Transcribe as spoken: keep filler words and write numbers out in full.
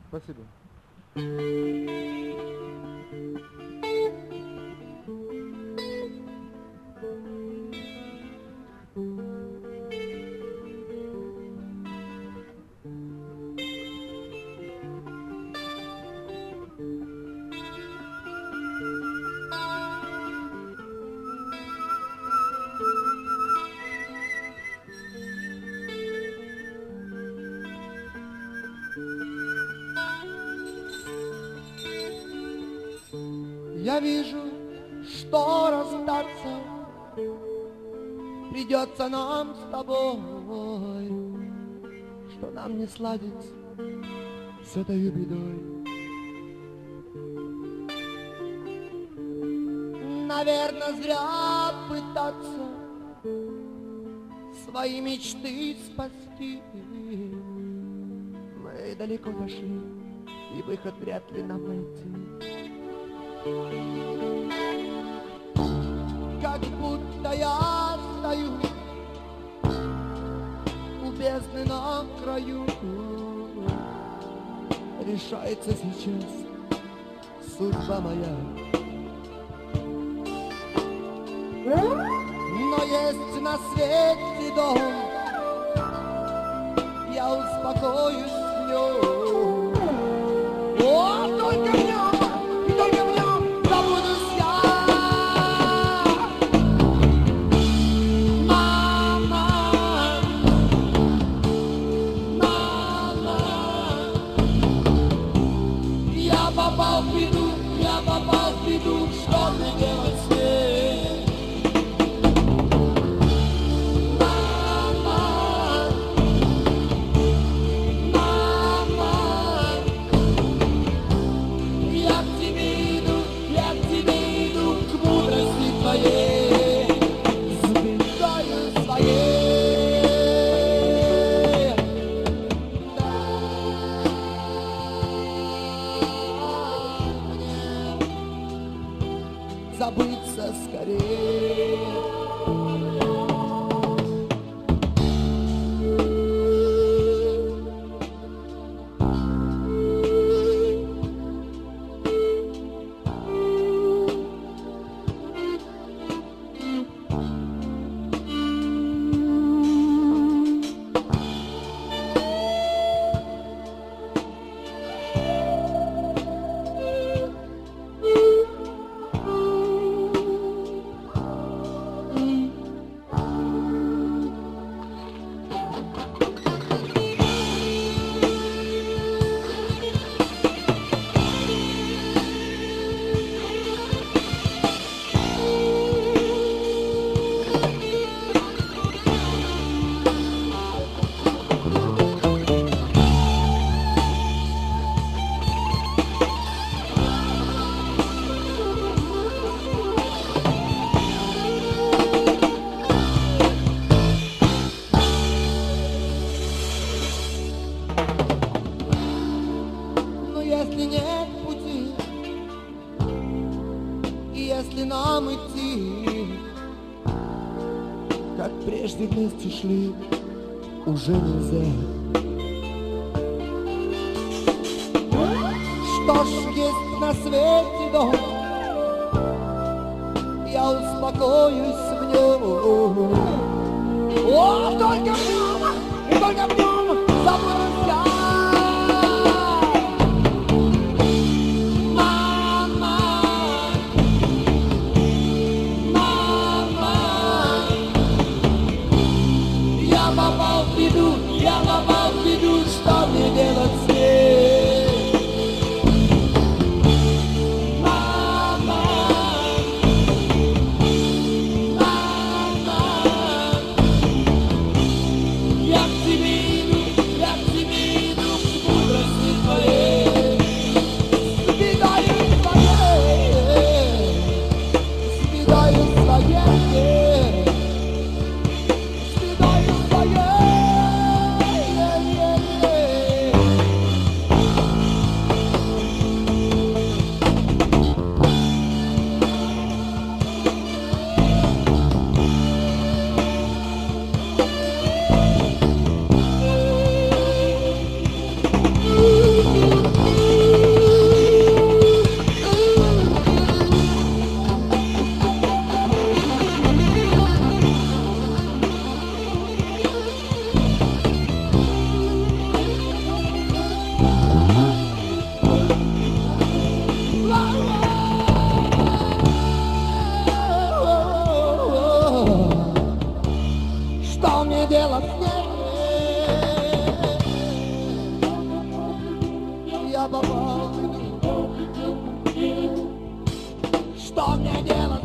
Спасибо. Я вижу, что расстаться придется нам с тобой, что нам не сладить с этой бедой. Наверное, зря пытаться свои мечты спасти. Мы далеко зашли, и выход вряд ли нам найти. Как будто я стою у бездны на краю. Решается сейчас судьба моя. Но есть на свете дом, я успокоюсь в нем. О, только в нем, и только в нем забудусь я. Мама, мама, я попал в беду, я попал в беду, что мне делать с ней? Забыться скорее. Если нет пути, и если нам идти, как прежде вместе шли, уже нельзя. Что ж, есть на свете дом, я успокоюсь в нем. О, только в нем, и только в нем забудусь я. Я попал в беду, что мне делать с ней? Мама, мама, я к тебе иду, я к тебе Что мне делать?